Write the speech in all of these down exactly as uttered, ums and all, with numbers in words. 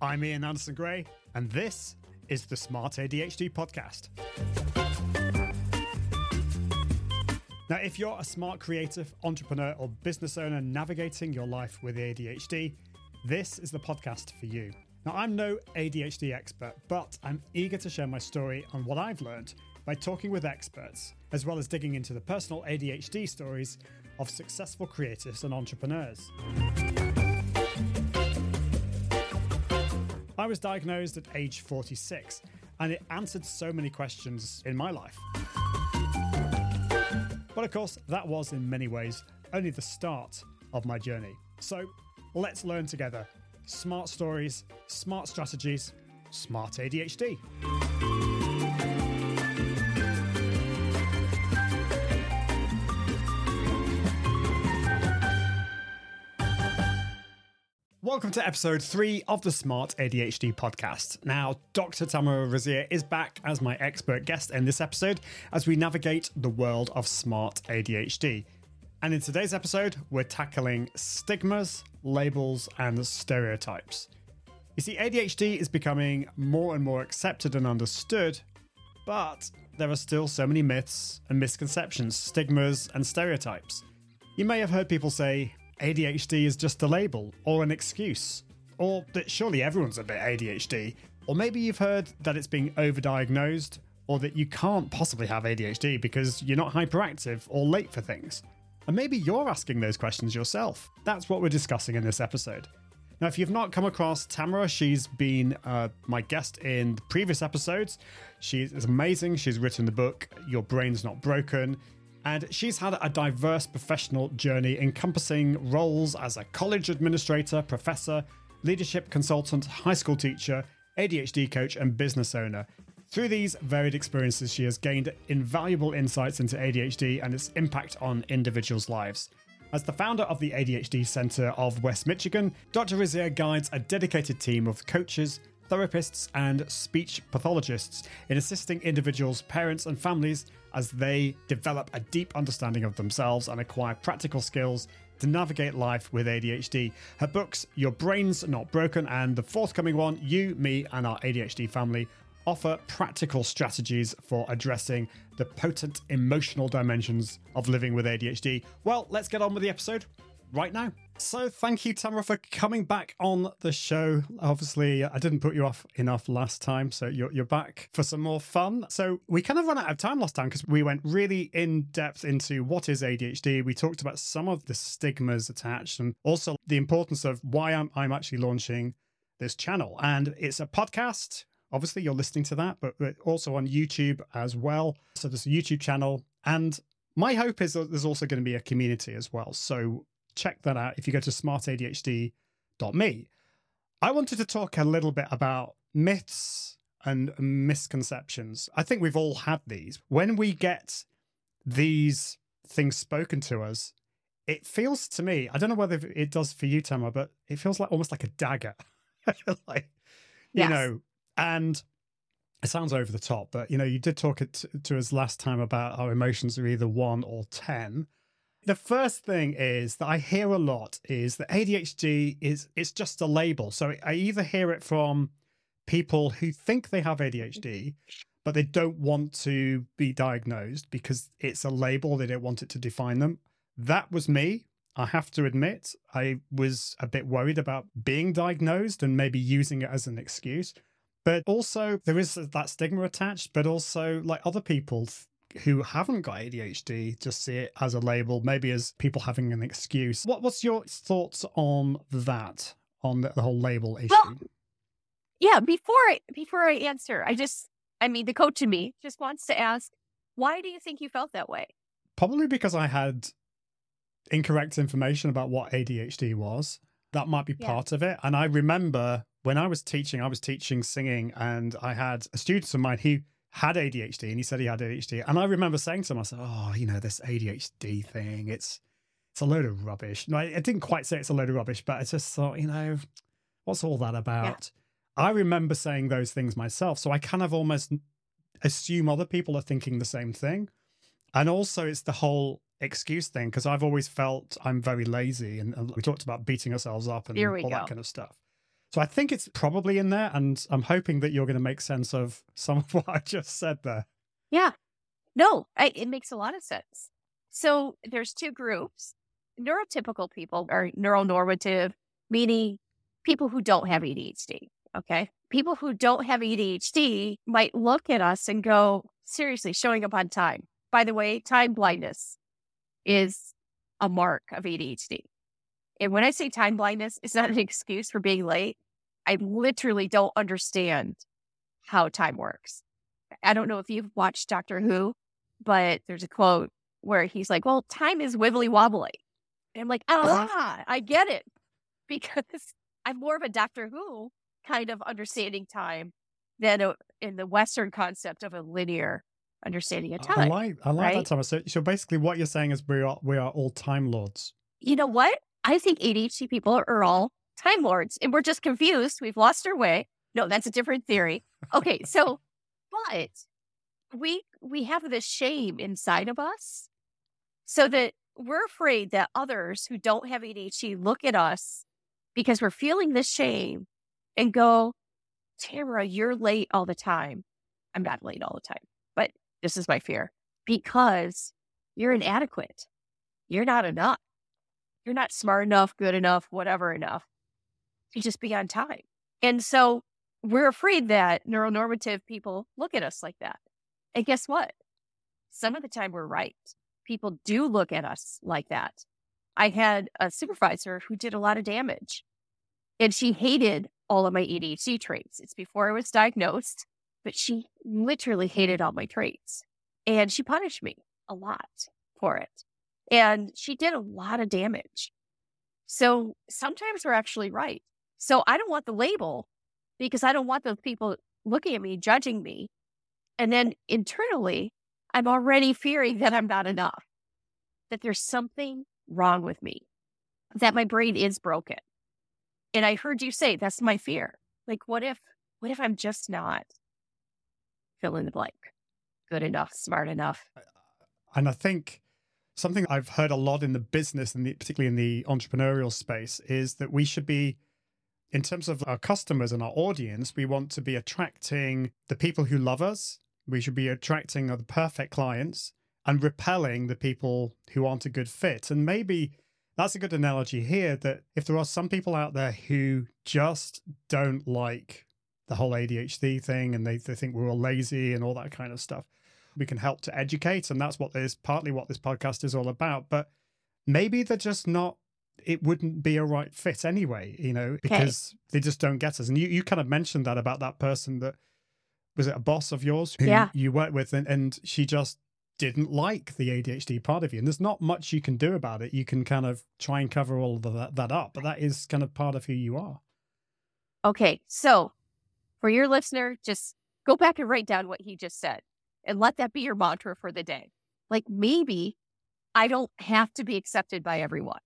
I'm Ian Anderson Gray, and this is the Smart A D H D Podcast. Now, if you're a smart creative, entrepreneur, or business owner navigating your life with A D H D, this is the podcast for you. Now, I'm no A D H D expert, but I'm eager to share my story on what I've learned by talking with experts, as well as digging into the personal A D H D stories of successful creatives and entrepreneurs. I was diagnosed at age forty-six, and it answered so many questions in my life. But of course, that was in many ways only the start of my journey. So let's learn together. Smart stories, smart strategies, smart A D H D. Welcome to episode three of the Smart A D H D podcast. Now, Doctor Tamara Razier is back as my expert guest in this episode as we navigate the world of smart A D H D. And in today's episode, we're tackling stigmas, labels, and stereotypes. You see, A D H D is becoming more and more accepted and understood, but there are still so many myths and misconceptions, stigmas, and stereotypes. You may have heard people say, A D H D is just a label or an excuse, or that surely everyone's a bit A D H D, or maybe you've heard that it's being overdiagnosed, or that you can't possibly have A D H D because you're not hyperactive or late for things. And maybe you're asking those questions yourself. That's what we're discussing in this episode. Now, if you've not come across Tamara, she's been uh, my guest in the previous episodes. She is amazing. She's written the book, Your Brain's Not Broken. And she's had a diverse professional journey encompassing roles as a college administrator, professor, leadership consultant, high school teacher, A D H D coach, and business owner. Through these varied experiences, she has gained invaluable insights into A D H D and its impact on individuals' lives. As the founder of the A D H D Center of West Michigan, Doctor Razier guides a dedicated team of coaches, therapists, and speech pathologists in assisting individuals, parents, and families as they develop a deep understanding of themselves and acquire practical skills to navigate life with A D H D. Her books, Your Brain's Not Broken, and the forthcoming one, You, Me, and Our A D H D Family, offer practical strategies for addressing the potent emotional dimensions of living with A D H D. Well, let's get on with the episode right now. So thank you, Tamara, for coming back on the show. Obviously, I didn't put you off enough last time, so you're, you're back for some more fun. So we kind of ran out of time last time because we went really in depth into what is A D H D. We talked about some of the stigmas attached and also the importance of why I'm, I'm actually launching this channel. And it's a podcast. Obviously, you're listening to that, but also on YouTube as well. So there's a YouTube channel. And my hope is that there's also going to be a community as well. So check that out if you go to smart A D H D dot me. I wanted to talk a little bit about myths and misconceptions. I think we've all had these. When we get these things spoken to us, it feels to me, I don't know whether it does for you, Tamara, but it feels like almost like a dagger. like, yes. You know, and it sounds over the top, but, you know, you did talk it to, to us last time about our emotions are either one or ten. The first thing is that I hear a lot is that A D H D is it's just a label. So I either hear it from people who think they have A D H D, but they don't want to be diagnosed because it's a label. They don't want it to define them. That was me. I have to admit, I was a bit worried about being diagnosed and maybe using it as an excuse. But also there is that stigma attached, but also like other people who haven't got A D H D just see it as a label, maybe as people having an excuse. What What's your thoughts on that, on the, the whole label issue? Well, yeah, before I, before I answer, I just, I mean, the coach in me just wants to ask, why do you think you felt that way? Probably because I had incorrect information about what A D H D was. That might be Yeah. part of it. And I remember when I was teaching, I was teaching singing, and I had a student of mine who had A D H D, and he said he had A D H D. And I remember saying to him, I said, oh, you know, this A D H D thing, it's it's a load of rubbish. No, I, I didn't quite say it's a load of rubbish, but I just thought, you know, what's all that about? Yeah. I remember saying those things myself. So I kind of almost assume other people are thinking the same thing. And also it's the whole excuse thing, because I've always felt I'm very lazy, and, and we talked about beating ourselves up and all go. that kind of stuff. So I think it's probably in there, and I'm hoping that you're going to make sense of some of what I just said there. Yeah. No, I, it makes a lot of sense. So there's two groups. Neurotypical people are neuronormative, meaning people who don't have A D H D. Okay. People who don't have A D H D might look at us and go, seriously, showing up on time. By the way, time blindness is a mark of A D H D. And when I say time blindness, it's not an excuse for being late. I literally don't understand how time works. I don't know if you've watched Doctor Who, but there's a quote where he's like, well, time is wibbly wobbly. And I'm like, ah, I get it. Because I'm more of a Doctor Who kind of understanding time than a, in the Western concept of a linear understanding of time. I like, I like right? that, Thomas. So, so basically what you're saying is we are, we are all time lords. You know what? I think A D H D people are all time lords, and we're just confused. We've lost our way. No, that's a different theory. Okay, so, but we we have this shame inside of us, so that we're afraid that others who don't have A D H D look at us because we're feeling this shame and go, Tamara, you're late all the time. I'm not late all the time, but this is my fear, because you're inadequate. You're not enough. You're not smart enough, good enough, whatever enough to just be on time. And so we're afraid that neuronormative people look at us like that. And guess what? Some of the time we're right. People do look at us like that. I had a supervisor who did a lot of damage, and she hated all of my A D H D traits. It's before I was diagnosed, but she literally hated all my traits. And she punished me a lot for it. And she did a lot of damage. So sometimes we're actually right. So I don't want the label, because I don't want those people looking at me, judging me. And then internally, I'm already fearing that I'm not enough, that there's something wrong with me, that my brain is broken. And I heard you say, that's my fear. Like, what if, what if I'm just not fill in the blank, good enough, smart enough? And I think something I've heard a lot in the business, and particularly in the entrepreneurial space, is that we should be, in terms of our customers and our audience, we want to be attracting the people who love us. We should be attracting the perfect clients and repelling the people who aren't a good fit. And maybe that's a good analogy here, that if there are some people out there who just don't like the whole A D H D thing, and they, they think we're all lazy and all that kind of stuff, we can help to educate. And that's what this, partly what this podcast is all about. But maybe they're just not, it wouldn't be a right fit anyway, you know, because okay. they just don't get us. And you, you kind of mentioned that about that person that, was it a boss of yours who yeah. you worked with, and, and she just didn't like the A D H D part of you. And there's not much you can do about it. You can kind of try and cover all of that, that up, but that is kind of part of who you are. Okay. So for your listener, just go back and write down what he just said, and let that be your mantra for the day. Like, maybe I don't have to be accepted by everyone.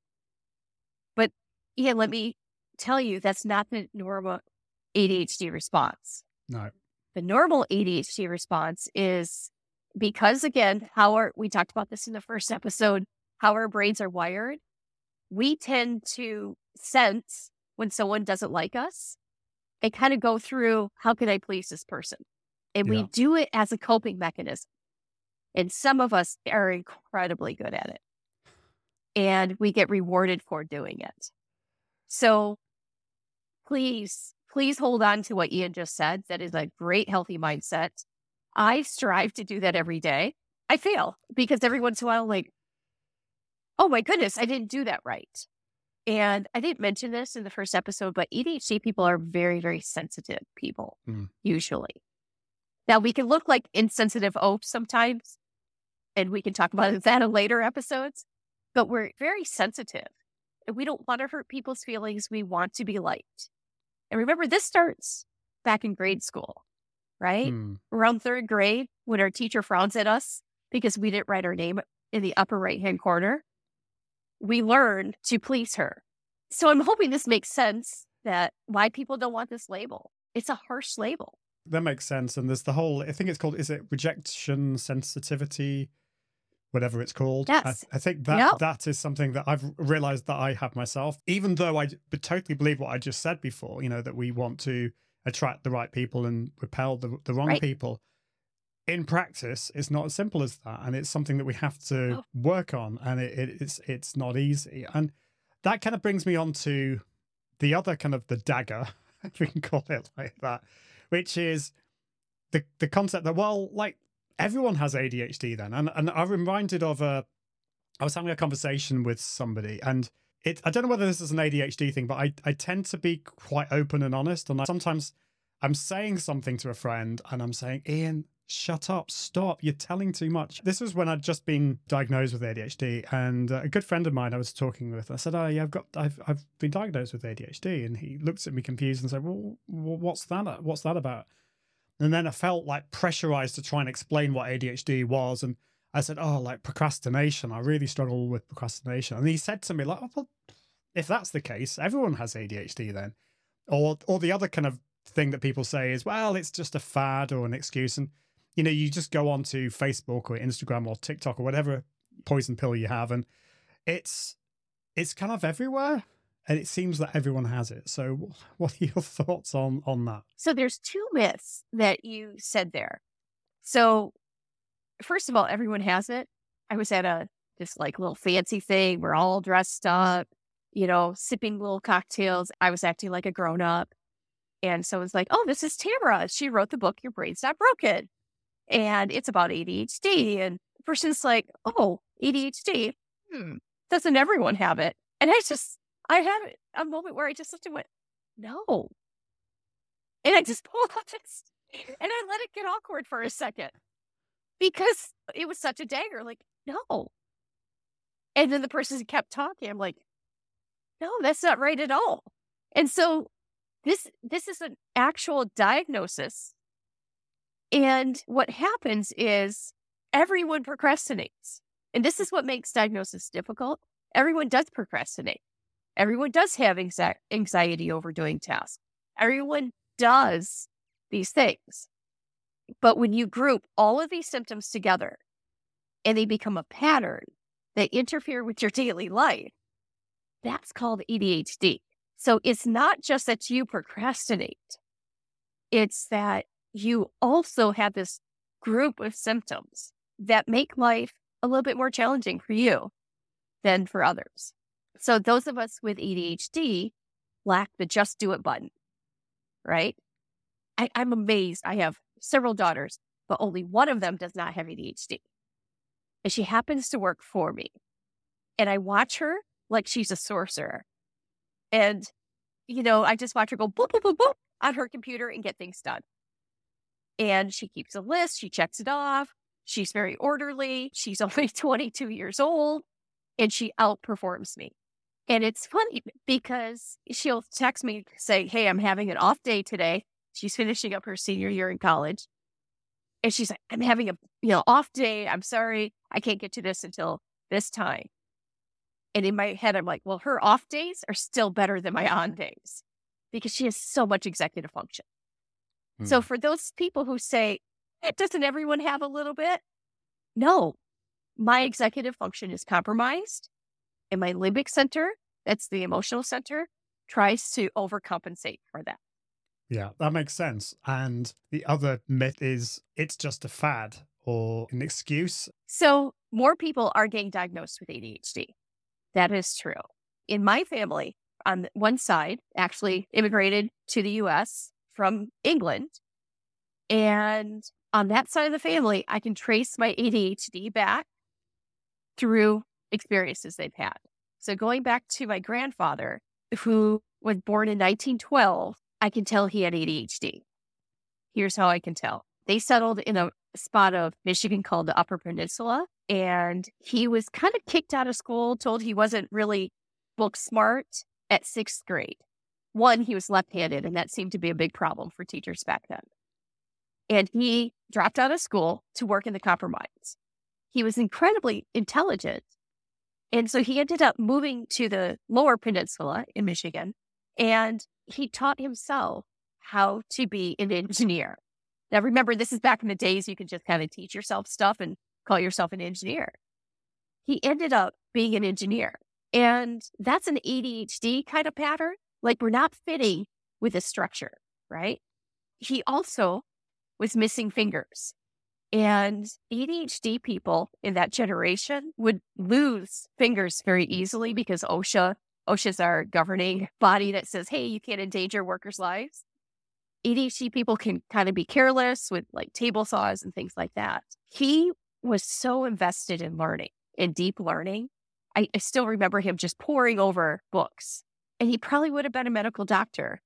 But Ian, let me tell you, that's not the normal A D H D response. No. The normal A D H D response is, because, again, how our, we talked about this in the first episode, how our brains are wired, we tend to sense when someone doesn't like us and kind of go through, how can I please this person? And yeah. we do it as a coping mechanism. And some of us are incredibly good at it. And we get rewarded for doing it. So please, please hold on to what Ian just said. That is a great, healthy mindset. I strive to do that every day. I fail because every once in a while, like, oh my goodness, I didn't do that right. And I didn't mention this in the first episode, but A D H D people are very, very sensitive people, mm. usually. Now, we can look like insensitive oafs sometimes, and we can talk about that in later episodes, but we're very sensitive, and we don't want to hurt people's feelings. We want to be liked. And remember, this starts back in grade school, right? Mm. Around third grade, when our teacher frowns at us because we didn't write our name in the upper right-hand corner, we learn to please her. So I'm hoping this makes sense, that why people don't want this label. It's a harsh label. That makes sense. And there's the whole, I think it's called, is it rejection sensitivity? whatever it's called. Yes. I, I think that Yep. that is something that I've realized that I have myself, even though I b- totally believe what I just said before, you know, that we want to attract the right people and repel the, the wrong Right. people. In practice, it's not as simple as that. And it's something that we have to Oh. work on. And it, it, it's, it's not easy. And that kind of brings me on to the other kind of the dagger, if we can call it like that, which is the the concept that, well, like everyone has A D H D then. And and I'm reminded of a, I was having a conversation with somebody, and it, I don't know whether this is an A D H D thing, but I, I tend to be quite open and honest. And I, sometimes I'm saying something to a friend and I'm saying, Ian, shut up, stop, you're telling too much. This was when I'd just been diagnosed with A D H D, and uh, a good friend of mine I was talking with, I said, oh yeah, I've got, I've, I've been diagnosed with A D H D. And he looked at me confused and said, well, what's that? What's that about? And then I felt like pressurized to try and explain what A D H D was. And I said, oh, like procrastination. I really struggle with procrastination. And he said to me, like, oh, well, if that's the case, everyone has A D H D then. Or, or the other kind of thing that people say is, well, it's just a fad or an excuse. And, you know, you just go onto Facebook or Instagram or TikTok or whatever poison pill you have, and it's it's kind of everywhere, and it seems that everyone has it. So what are your thoughts on on that? So there's two myths that you said there. So first of all, everyone has it. I was at a this like little fancy thing. We're all dressed up, you know, sipping little cocktails. I was acting like a grown up. And so it's like, oh, this is Tamara. She wrote the book, Your Brain's Not Broken. And it's about A D H D. And the person's like, oh, A D H D. Hmm. Doesn't everyone have it? And I just, I had a moment where I just looked and went, no. And I just pulled up this and I let it get awkward for a second because it was such a dagger. Like, no. And then the person kept talking. I'm like, no, that's not right at all. And so this, this is an actual diagnosis. And what happens is everyone procrastinates. And this is what makes diagnosis difficult. Everyone does procrastinate. Everyone does have anxi- anxiety over doing tasks. Everyone does these things. But when you group all of these symptoms together and they become a pattern that interfere with your daily life, that's called A D H D. So it's not just that you procrastinate. It's that you also have this group of symptoms that make life a little bit more challenging for you than for others. So those of us with A D H D lack the just do it button, right? I, I'm amazed. I have several daughters, but only one of them does not have A D H D. And she happens to work for me. And I watch her like she's a sorcerer. And, you know, I just watch her go boop, boop, boop, boop on her computer and get things done. And she keeps a list. She checks it off. She's very orderly. She's only twenty-two years old and she outperforms me. And it's funny because she'll text me saying, hey, I'm having an off day today. She's finishing up her senior year in college. And she's like, I'm having a you know off day. I'm sorry. I can't get to this until this time. And in my head, I'm like, well, her off days are still better than my on days because she has so much executive function. Hmm. So for those people who say, doesn't everyone have a little bit? No, my executive function is compromised. And my limbic center, that's the emotional center, tries to overcompensate for that. Yeah, that makes sense. And the other myth is it's just a fad or an excuse. So more people are getting diagnosed with A D H D. That is true. In my family, on one side, actually immigrated to the U S from England. And on that side of the family, I can trace my A D H D back through experiences they've had. So going back to my grandfather, who was born in nineteen twelve, I can tell he had A D H D. Here's how I can tell. They settled in a spot of Michigan called the Upper Peninsula, and he was kind of kicked out of school, told he wasn't really book smart at sixth grade. One, he was left-handed, and that seemed to be a big problem for teachers back then. And he dropped out of school to work in the copper mines. He was incredibly intelligent. And so he ended up moving to the Lower Peninsula in Michigan, and he taught himself how to be an engineer. Now, remember, this is back in the days you could just kind of teach yourself stuff and call yourself an engineer. he ended up being an engineer. And that's an A D H D kind of pattern. Like we're not fitting with a structure, right? He also was missing fingers. And A D H D people in that generation would lose fingers very easily because OSHA, OSHA's our governing body that says, hey, you can't endanger workers' lives. A D H D people can kind of be careless with like table saws and things like that. He was so invested in learning, in deep learning. I, I still remember him just poring over books. And he probably would have been a medical doctor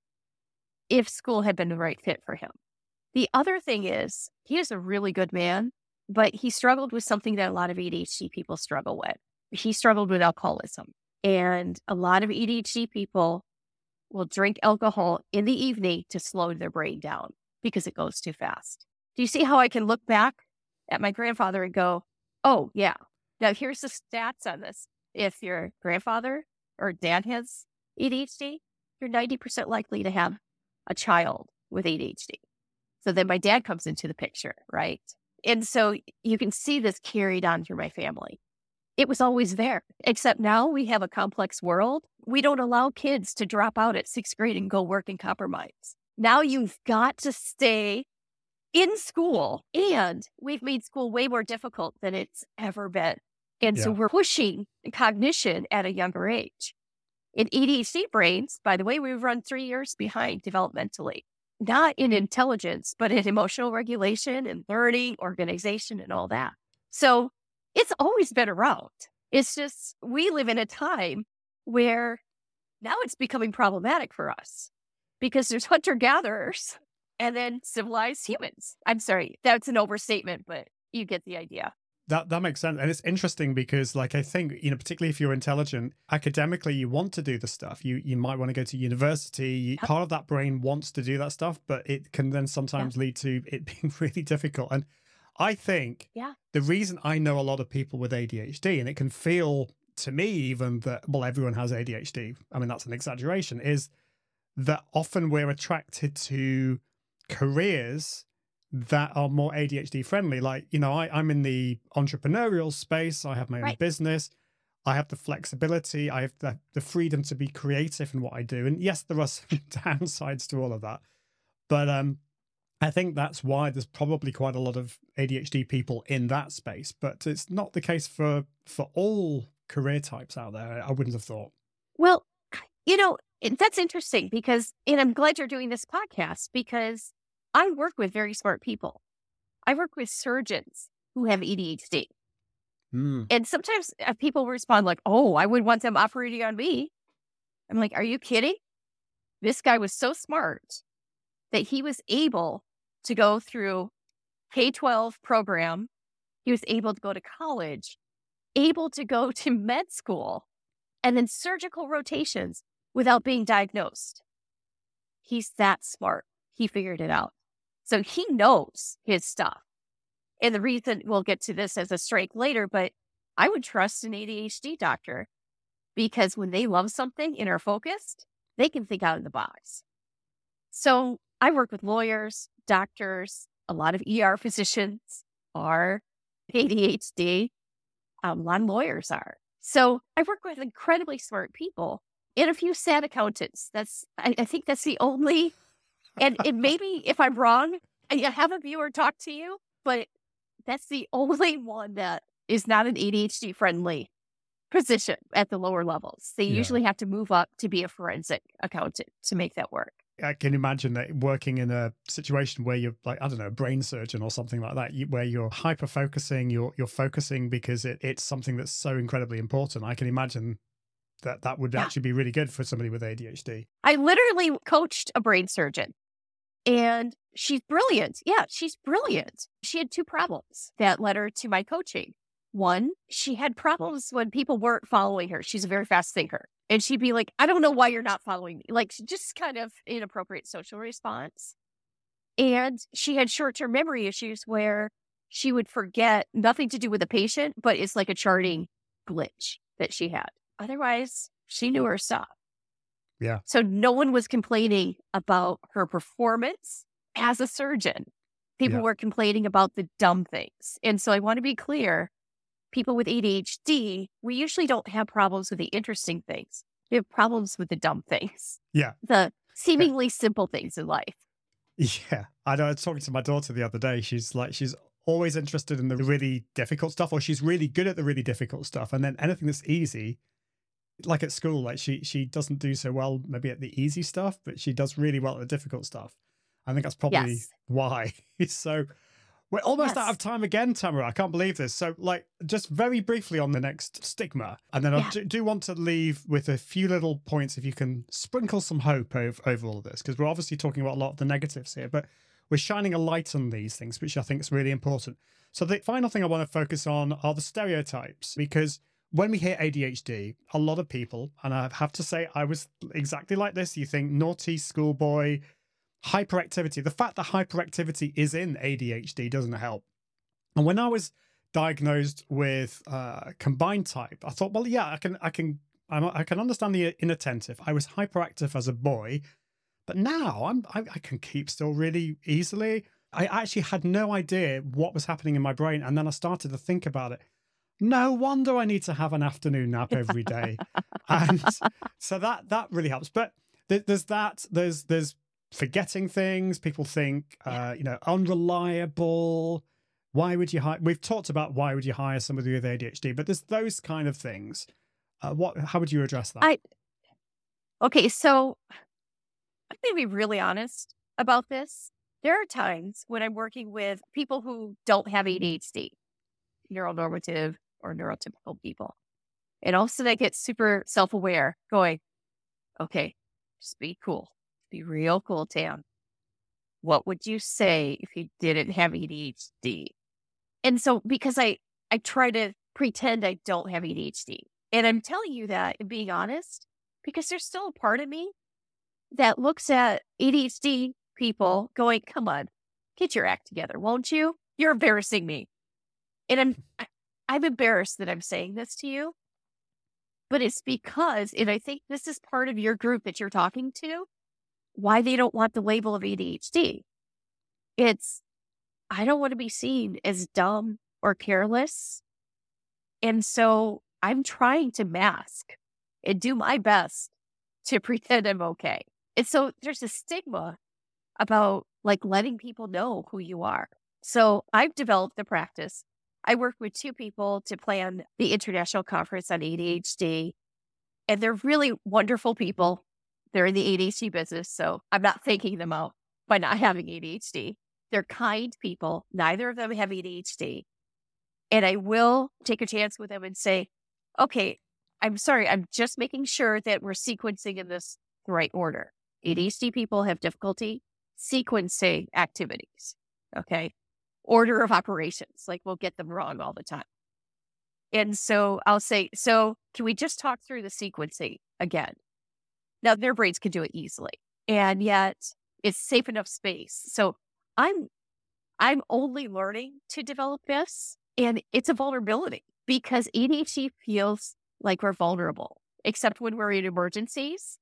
if school had been the right fit for him. The other thing is, he is a really good man, but he struggled with something that a lot of A D H D people struggle with. He struggled with alcoholism. And a lot of A D H D people will drink alcohol in the evening to slow their brain down because it goes too fast. Do you see how I can look back at my grandfather and go, oh, yeah. Now, here's the stats on this. If your grandfather or dad has A D H D, you're ninety percent likely to have a child with A D H D. So then my dad comes into the picture, right? And so you can see this carried on through my family. It was always there, except now we have a complex world. We don't allow kids to drop out at sixth grade and go work and compromise. Now you've got to stay in school, and we've made school way more difficult than it's ever been. And yeah. So we're pushing cognition at a younger age. In A D H D brains, by the way, we run three years behind developmentally. Not in intelligence, but in emotional regulation and learning, organization, and all that. So it's always been around. It's just we live in a time where now it's becoming problematic for us because there's hunter-gatherers and then civilized humans. I'm sorry, that's an overstatement, but you get the idea. That that makes sense. And it's interesting because, like, I think, you know, particularly if you're intelligent, academically, you want to do the stuff. You you might want to go to university. Yep. Part of that brain wants to do that stuff, but it can then sometimes yeah. lead to it being really difficult. And I think yeah. the reason I know a lot of people with A D H D, and it can feel to me even that, well, everyone has A D H D. I mean, that's an exaggeration, is that often we're attracted to careers that are more A D H D friendly. Like, you know, I, I'm in the entrepreneurial space. I have my own right. business. I have the flexibility. I have the, the freedom to be creative in what I do. And yes, there are some downsides to all of that. But um, I think that's why there's probably quite a lot of A D H D people in that space. But it's not the case for, for all career types out there, I wouldn't have thought. Well, you know, that's interesting because, and I'm glad you're doing this podcast because I work with very smart people. I work with surgeons who have A D H D. Mm. And sometimes people respond like, oh, I would want them operating on me. I'm like, are you kidding? This guy was so smart that he was able to go through K twelve program. He was able to go to college, able to go to med school, and then surgical rotations without being diagnosed. He's that smart. He figured it out. So he knows his stuff. And the reason, we'll get to this as a strike later, but I would trust an A D H D doctor because when they love something and are focused, they can think out of the box. So I work with lawyers, doctors, a lot of E R physicians are A D H D. Um, a lot of lawyers are. So I work with incredibly smart people and a few sad accountants. That's, I, I think that's the only... And it maybe if I'm wrong, I have a viewer talk to you, but that's the only one that is not an A D H D friendly position at the lower levels. They yeah. usually have to move up to be a forensic accountant to make that work. I can imagine that working in a situation where you're like, I don't know, a brain surgeon or something like that, you, where you're hyper focusing, you're you're focusing because it, it's something that's so incredibly important. I can imagine that that would yeah. actually be really good for somebody with A D H D. I literally coached a brain surgeon. And she's brilliant. Yeah, she's brilliant. She had two problems that led her to my coaching. One, she had problems when people weren't following her. She's a very fast thinker. And she'd be like, I don't know why you're not following me. Like, just kind of inappropriate social response. And she had short-term memory issues where she would forget nothing to do with the patient, but it's like a charting glitch that she had. Otherwise, she knew her stuff. Yeah. So no one was complaining about her performance as a surgeon. People yeah. were complaining about the dumb things. And so I want to be clear, people with A D H D, we usually don't have problems with the interesting things. We have problems with the dumb things, Yeah. the seemingly simple things in life. Yeah. I know I was talking to my daughter the other day. She's like, she's always interested in the really difficult stuff, or she's really good at the really difficult stuff. And then anything that's easy, like at school, like she she doesn't do so well maybe at the easy stuff, but she does really well at the difficult stuff. I think that's probably Yes. why. So we're almost Yes. out of time again, Tamara. I can't believe this. So, like, just very briefly on the next stigma, and then I Yeah. do, do want to leave with a few little points if you can sprinkle some hope over, over all of this, because we're obviously talking about a lot of the negatives here, but we're shining a light on these things, which I think is really important. So the final thing I want to focus on are the stereotypes, because when we hear A D H D, a lot of people, and I have to say I was exactly like this, you think naughty schoolboy, hyperactivity. The fact that hyperactivity is in A D H D doesn't help. And when I was diagnosed with uh, combined type, I thought, well, yeah, I can, I can, I'm, I can understand the inattentive. I was hyperactive as a boy, but now I'm, I, I can keep still really easily. I actually had no idea what was happening in my brain, and then I started to think about it. No wonder I need to have an afternoon nap every day, and so that that really helps. But th- there's that. There's there's forgetting things. People think, uh, you know, unreliable. Why would you hire? We've talked about why would you hire somebody with A D H D, but there's those kind of things. Uh, what? How would you address that? I okay, so I'm going to be really honest about this. There are times when I'm working with people who don't have A D H D, neuronormative or neurotypical people, and all of a sudden I get super self-aware, going, "Okay, just be cool, be real cool, Tam. What would you say if you didn't have A D H D?" And so, because I I try to pretend I don't have A D H D, and I'm telling you that and being honest, because there's still a part of me that looks at A D H D people going, "Come on, get your act together, won't you? You're embarrassing me." And I'm I, I'm embarrassed that I'm saying this to you, but it's because, and I think this is part of your group that you're talking to, why they don't want the label of A D H D. It's, I don't want to be seen as dumb or careless. And so I'm trying to mask and do my best to pretend I'm okay. And so there's a stigma about like letting people know who you are. So I've developed the practice. I work with two people to plan the International Conference on A D H D, and they're really wonderful people. They're in the A D H D business, so I'm not faking them out by not having A D H D. They're kind people. Neither of them have A D H D. And I will take a chance with them and say, "Okay, I'm sorry, I'm just making sure that we're sequencing in this the right order. A D H D people have difficulty sequencing activities, okay? Order of operations, like we'll get them wrong all the time." And so I'll say, "So can we just talk through the sequencing again?" Now, their brains can do it easily, and yet it's safe enough space. So I'm I'm only learning to develop this, and it's a vulnerability because A D H D feels like we're vulnerable, except when we're in emergencies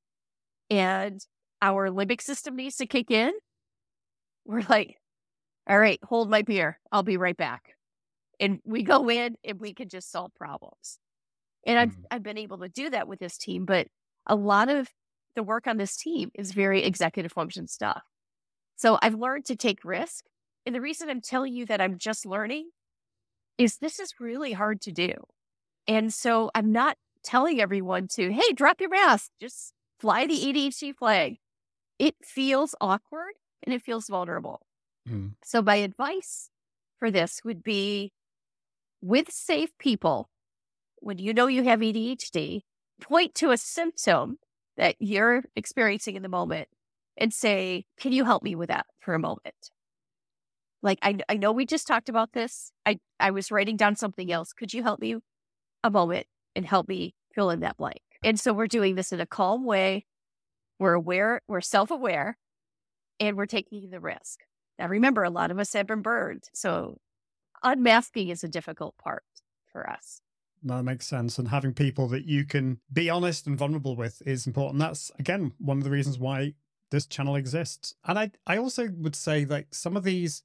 and our limbic system needs to kick in. We're like, "All right, hold my beer. I'll be right back." And we go in and we can just solve problems. And I've, Mm. I've been able to do that with this team, but a lot of the work on this team is very executive function stuff. So I've learned to take risk. And the reason I'm telling you that I'm just learning is this is really hard to do. And so I'm not telling everyone to, "Hey, drop your mask, just fly the A D H D flag." It feels awkward and it feels vulnerable. Mm. So my advice for this would be, with safe people, when you know you have A D H D, point to a symptom that you're experiencing in the moment and say, "Can you help me with that for a moment?" Like, I, I know we just talked about this. I, I was writing down something else. Could you help me a moment and help me fill in that blank? And so we're doing this in a calm way. We're aware, we're self-aware, and we're taking the risk. Now, remember, a lot of us have been burned. So unmasking is a difficult part for us. That makes sense. And having people that you can be honest and vulnerable with is important. That's, again, one of the reasons why this channel exists. And I, I also would say that some of these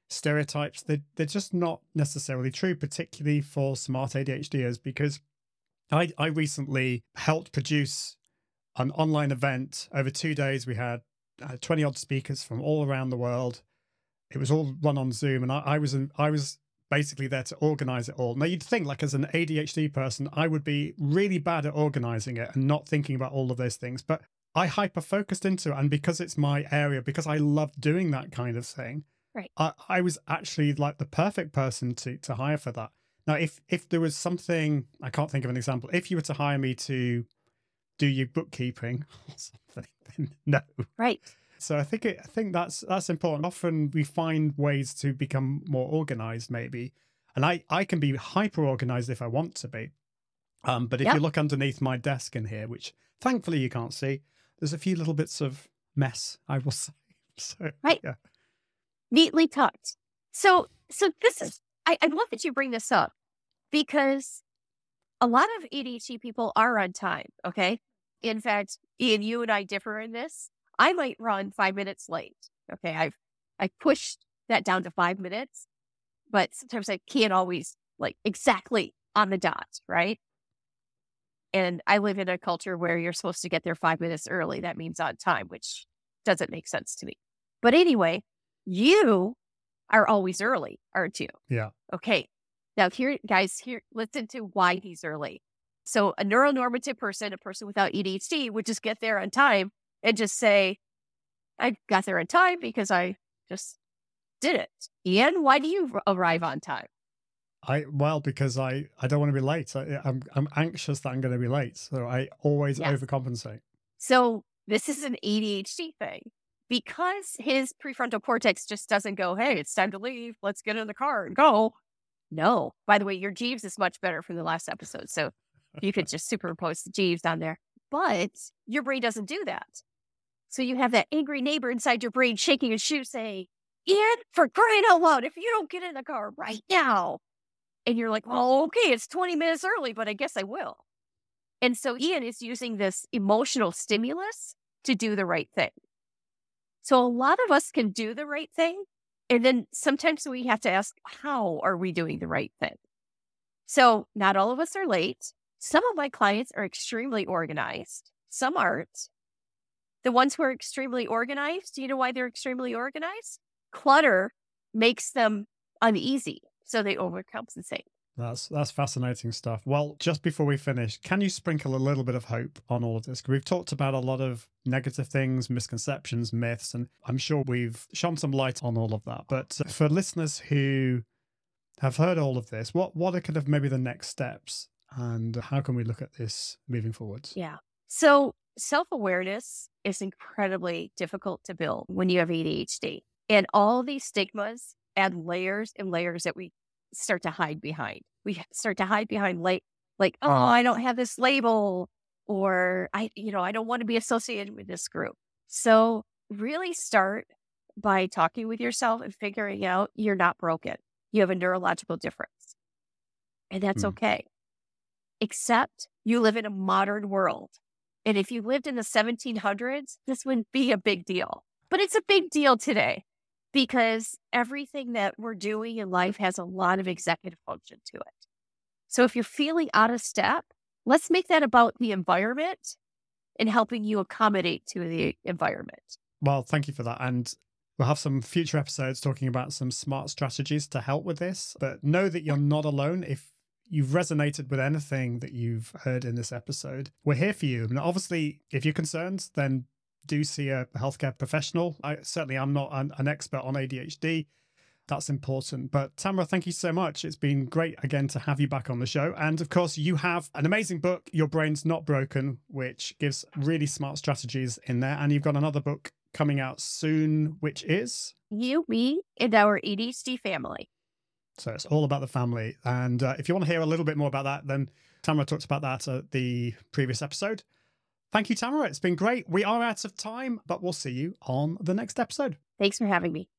stereotypes, they're, they're just not necessarily true, particularly for smart ADHDers, because I, I recently helped produce an online event over two days. We had uh, twenty odd speakers from all around the world. It was all run on Zoom, and I, I was in, I was basically there to organize it all. Now, you'd think, like, as an A D H D person, I would be really bad at organizing it and not thinking about all of those things, but I hyper focused into it, and because it's my area, because I love doing that kind of thing, Right. I, I was actually like the perfect person to to hire for that. Now, if if there was something, I can't think of an example. If you were to hire me to do your bookkeeping or something, then no. Right. So I think it, I think that's that's important. Often we find ways to become more organized, maybe, and I I can be hyper organized if I want to be. Um, but if Yep. you look underneath my desk in here, which thankfully you can't see, there's a few little bits of mess, I will say. So Right. yeah, Neatly tucked. So, so this is, I, I love that you bring this up because a lot of A D H D people are on time. Okay. In fact, Ian, you and I differ in this. I might run five minutes late. Okay. I've, I pushed that down to five minutes, but sometimes I can't always like exactly on the dot. Right. And I live in a culture where you're supposed to get there five minutes early. That means on time, which doesn't make sense to me. But anyway, you are always early, aren't you? yeah, Okay. Now here, guys, here, listen to why he's early. So a neuronormative person, a person without A D H D would just get there on time and just say, I got there on time because I just did it. Ian, why do you r- arrive on time? I well because I I don't want to be late. I, I'm I'm anxious that I'm going to be late, so I always Yes. overcompensate. So this is an A D H D thing because his prefrontal cortex just doesn't go, hey, it's time to leave. Let's get in the car and go. No. By the way, your Jeeves is much better from the last episode. So you could just superimpose the Jeeves on there. But your brain doesn't do that. So you have that angry neighbor inside your brain shaking his shoe saying, Ian, for crying out loud, if you don't get in the car right now. And you're like, well, okay, it's twenty minutes early, but I guess I will. And so Ian is using this emotional stimulus to do the right thing. So a lot of us can do the right thing. And then sometimes we have to ask, how are we doing the right thing? So not all of us are late. Some of my clients are extremely organized. Some aren't. The ones who are extremely organized, do you know why they're extremely organized? Clutter makes them uneasy. So they overcompensate. That's that's fascinating stuff. Well, just before we finish, can you sprinkle a little bit of hope on all of this? 'Cause we've talked about a lot of negative things, misconceptions, myths, and I'm sure we've shone some light on all of that. But for listeners who have heard all of this, what what are kind of maybe the next steps, and how can we look at this moving forward? Yeah. So self-awareness is incredibly difficult to build when you have A D H D. And all these stigmas add layers and layers that we start to hide behind. We start to hide behind like, like, oh, I don't have this label, or I, you know, I don't want to be associated with this group. So really start by talking with yourself and figuring out you're not broken. You have a neurological difference. And that's Hmm. okay. Except you live in a modern world. And if you lived in the seventeen hundreds, this wouldn't be a big deal. But it's a big deal today because everything that we're doing in life has a lot of executive function to it. So if you're feeling out of step, let's make that about the environment and helping you accommodate to the environment. Well, thank you for that. And we'll have some future episodes talking about some smart strategies to help with this. But know that you're not alone. If you've resonated with anything that you've heard in this episode, we're here for you. And obviously, if you're concerned, then do see a healthcare professional. I certainly am not an, an expert on A D H D. That's important. But Tamara, thank you so much. It's been great again to have you back on the show. And of course, you have an amazing book, Your Brain's Not Broken, which gives really smart strategies in there. And you've got another book coming out soon, which is You, me, and our A D H D family. So it's all about the family. And uh, if you want to hear a little bit more about that, then Tamara talked about that at the previous episode. Thank you, Tamara. It's been great. We are out of time, but we'll see you on the next episode. Thanks for having me.